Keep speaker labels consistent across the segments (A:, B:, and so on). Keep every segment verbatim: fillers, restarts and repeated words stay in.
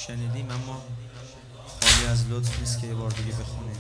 A: شنیدیم اما خالی از لطف نیست که یه بار دیگه بخونیم.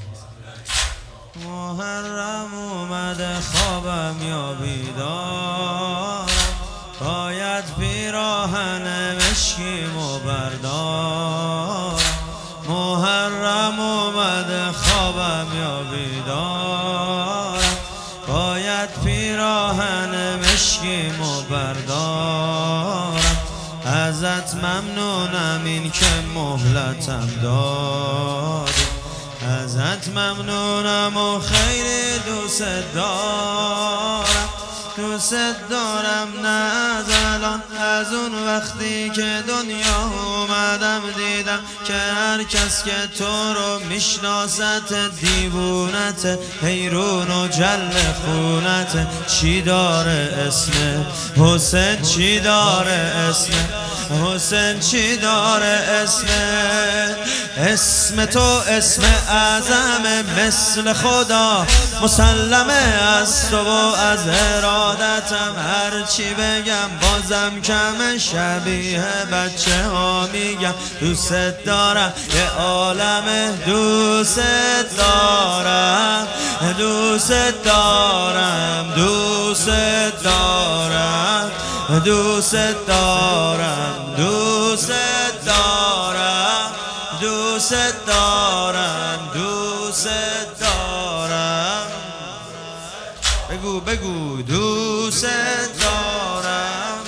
A: محرم اومده خوابم یا بیدارم، باید پیراهن مشکیمو بردارم. محرم اومده خوابم یا بیدارم، باید پیراهن مشکیمو بردارم. ازت ممنونم این که مهلتم دادی، ازت ممنونم و خیلی دوست دارم. دوست دارم نه از الان، از اون وقتی که دنیا اومدم دیدم که هر کس که تو رو میشناست دیوونت، حیرون و جل خونت. چی داره اسم حسین، چی داره اسم حسین، چی داره اسم اسم تو اسم اعظم مثل خدا مسلمه از تو و از ارادتم. هرچی بگم بازم کم، شبیه بچه ها میگم دوست دارم، یه عالم دوست دارم، دوست دارم، دوست دارم، دوست دارم، دوست دارم، دوست دارم، دوست دارم. بگو بگو دوست دارم.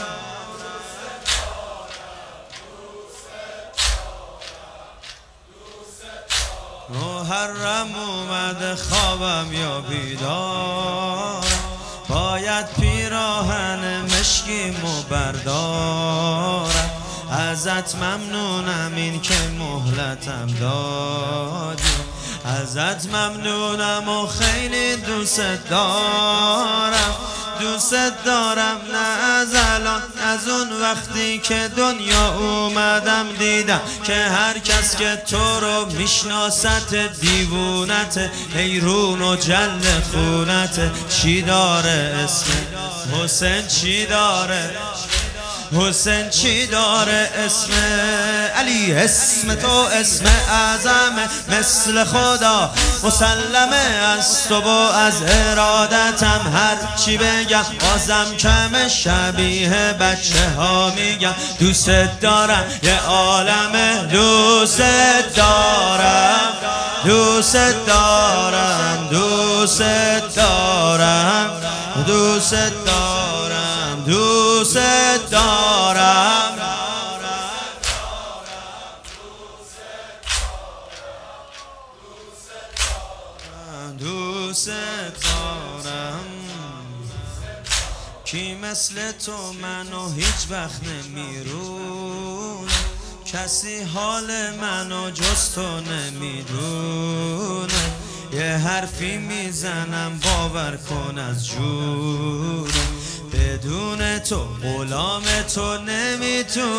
A: محرم اومده خوابم یا بیدارم، باید پیراهن مشکیمو بردارم. ازت ممنونم این که مهلتم دادی، ازت ممنونم و خیلی دوست دارم. دوست دارم نه از الان، از اون وقتی که دنیا اومدم دیدم که هر کس که تو رو میشناست دیوونت، حیرون و جل خونت. چی داره اسم حسین، چی داره حسین، چی داره اسم علی. اسم تو اسم اعظم مثل خدا مسلمه از تو و از ارادتم. هر چی بگم بازم کم، شبیه بچه ها میگم دوست دارم، یه عالم دوست دارم، دوست دارم، دوست دارم، دوست دارم، دوست دارم. دوست دارم. کی مثل تو منو هیچ وقت نمیرونه، کسی حال منو جز تو نمیدونه. یه حرفی میزنم باور کن از جونه، بدون تو غلام تو نمیتونه.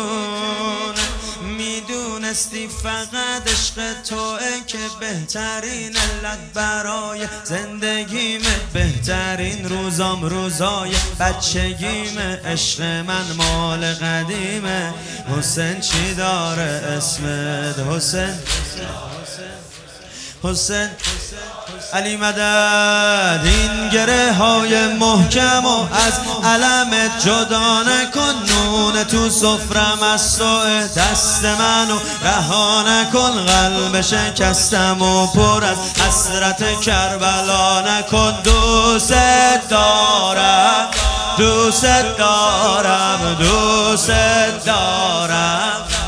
A: میدونستی فقط عشق توئه که بهترین علت برای زندگیمه، بهترین روزام روزای بچگیمه. عشق من مال قدیمه. حسین چی داره اسمت حسین، حسین علی مدد. این گره های محکم و از علمت جدا نکن، نون تو سفرم از توئه دست منو رها نکن. قلب شکستم و پر از حسرت کربلا نکن. دوست دارم، دوست دارم، دوست دارم،